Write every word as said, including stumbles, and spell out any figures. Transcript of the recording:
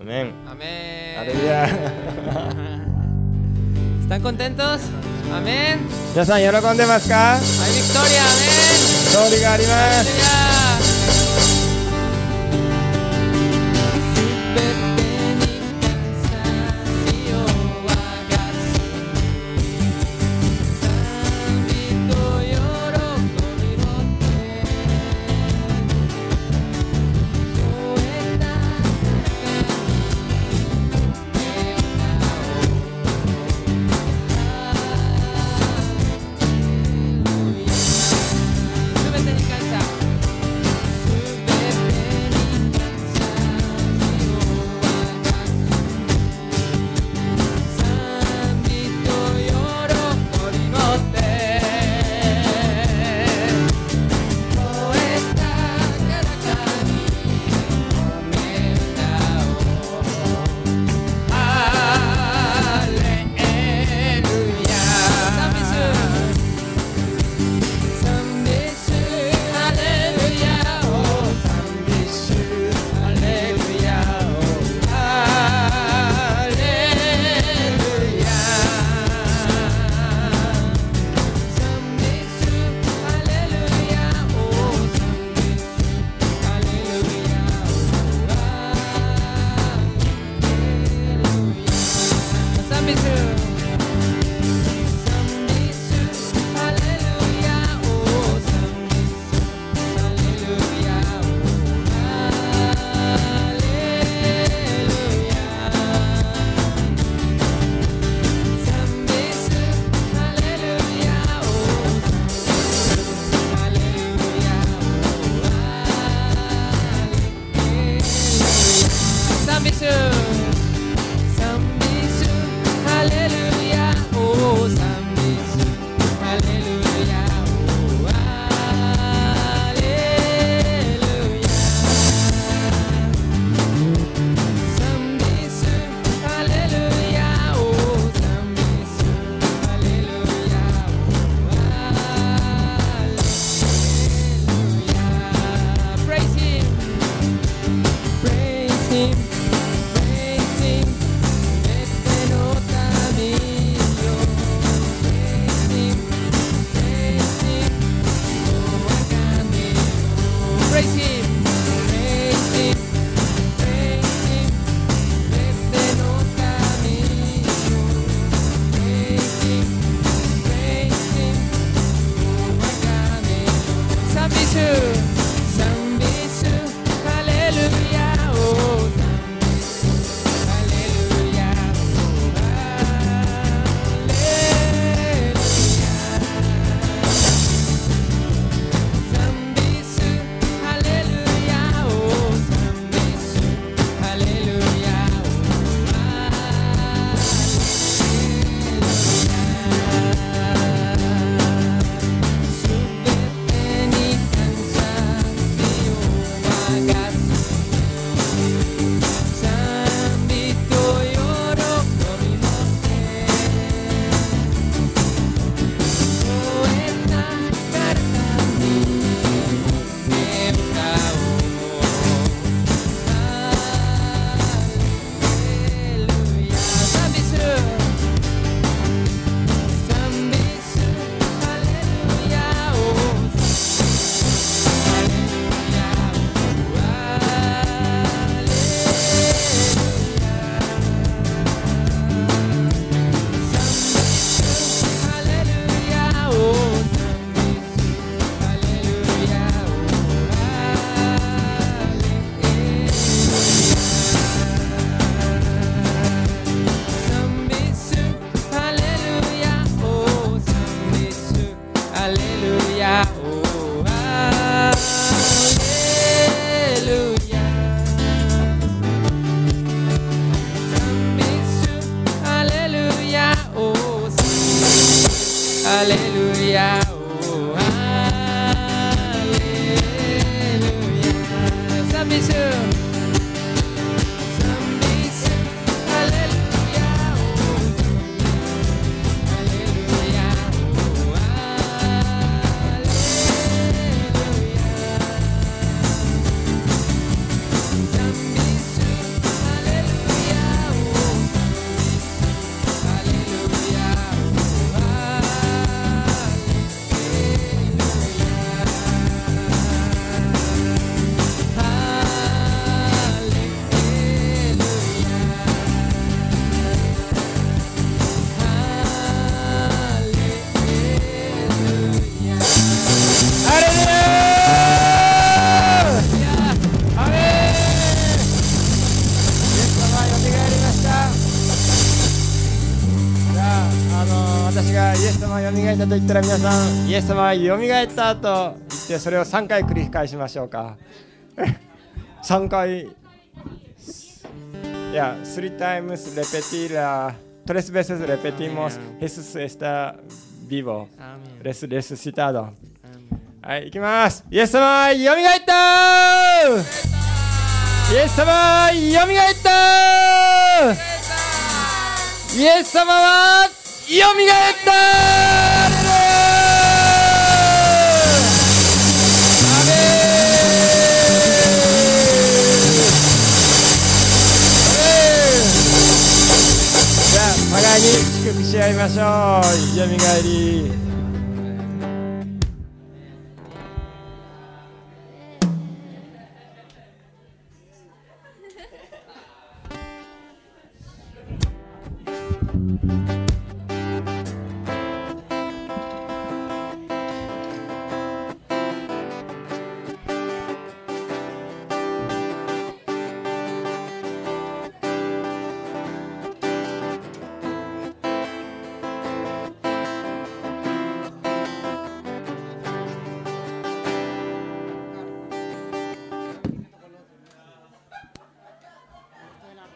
Amén. Amén. Aleluya. ¿Están contentos? Amén. 皆さん喜んでますか？ Hay victoria. Amén. 勝利があります。 Hallelujah. ちがイエス様はよみがえったと言ったら、皆さんイエス様はよみがえったと言って、それをさんかい繰り返しましょうか。さんかい、いや、スリータイムスレペティラトレスベセスレペティモスヘススエスタビボレスレスシタード。はい、いきます。イエス様はよみがえった。イエス様はよみがえった。イエス様はよみがえった。アメン。じゃあ互いに祝福し合いましょう。よみがえり。